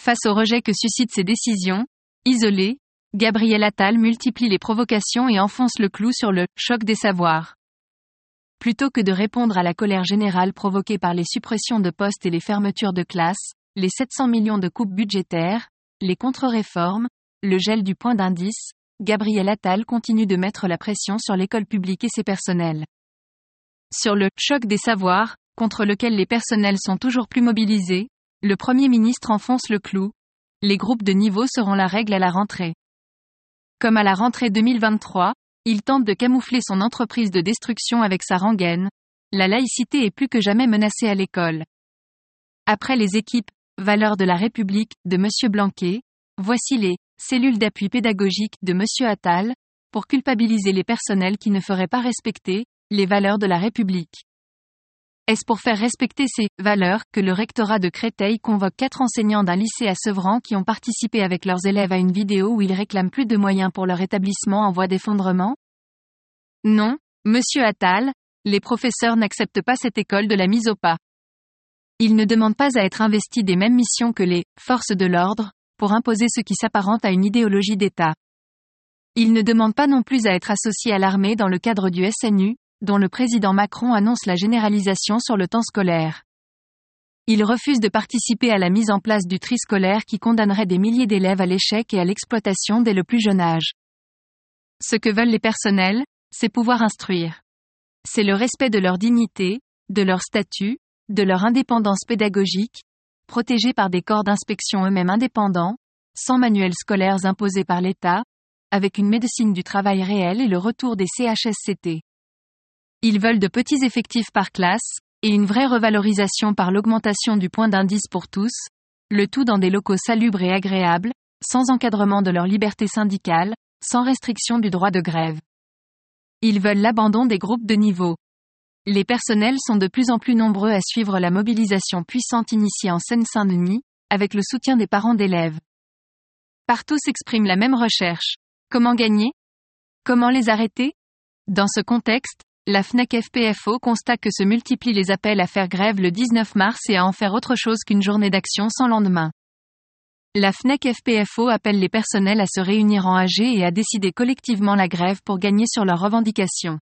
Face au rejet que suscitent ces décisions, isolé, Gabriel Attal multiplie les provocations et enfonce le clou sur le « choc des savoirs ». Plutôt que de répondre à la colère générale provoquée par les suppressions de postes et les fermetures de classes, les 700 millions de coupes budgétaires, les contre-réformes, le gel du point d'indice, Gabriel Attal continue de mettre la pression sur l'école publique et ses personnels. Sur le « choc des savoirs », contre lequel les personnels sont toujours plus mobilisés, le Premier ministre enfonce le clou. Les groupes de niveau seront la règle à la rentrée. Comme à la rentrée 2023, il tente de camoufler son entreprise de destruction avec sa rengaine. La laïcité est plus que jamais menacée à l'école. Après les équipes « Valeurs de la République » de M. Blanquer, voici les « cellules d'appui pédagogique » de M. Attal, pour culpabiliser les personnels qui ne feraient pas respecter les valeurs de la République. Est-ce pour faire respecter ces « valeurs » que le rectorat de Créteil convoque 4 enseignants d'un lycée à Sevran qui ont participé avec leurs élèves à une vidéo où ils réclament plus de moyens pour leur établissement en voie d'effondrement? Non, Monsieur Attal, les professeurs n'acceptent pas cette école de la mise au pas. Ils ne demandent pas à être investis des mêmes missions que les « forces de l'ordre » pour imposer ce qui s'apparente à une idéologie d'État. Ils ne demandent pas non plus à être associés à l'armée dans le cadre du SNU, dont le président Macron annonce la généralisation sur le temps scolaire. Ils refusent de participer à la mise en place du tri scolaire qui condamnerait des milliers d'élèves à l'échec et à l'exploitation dès le plus jeune âge. Ce que veulent les personnels, c'est pouvoir instruire. C'est le respect de leur dignité, de leur statut, de leur indépendance pédagogique, protégés par des corps d'inspection eux-mêmes indépendants, sans manuels scolaires imposés par l'État, avec une médecine du travail réelle et le retour des CHSCT. Ils veulent de petits effectifs par classe, et une vraie revalorisation par l'augmentation du point d'indice pour tous, le tout dans des locaux salubres et agréables, sans encadrement de leur liberté syndicale, sans restriction du droit de grève. Ils veulent l'abandon des groupes de niveau. Les personnels sont de plus en plus nombreux à suivre la mobilisation puissante initiée en Seine-Saint-Denis, avec le soutien des parents d'élèves. Partout s'exprime la même recherche. Comment gagner? Comment les arrêter? Dans ce contexte, la FNEC-FPFO constate que se multiplient les appels à faire grève le 19 mars et à en faire autre chose qu'une journée d'action sans lendemain. La FNEC-FPFO appelle les personnels à se réunir en AG et à décider collectivement la grève pour gagner sur leurs revendications.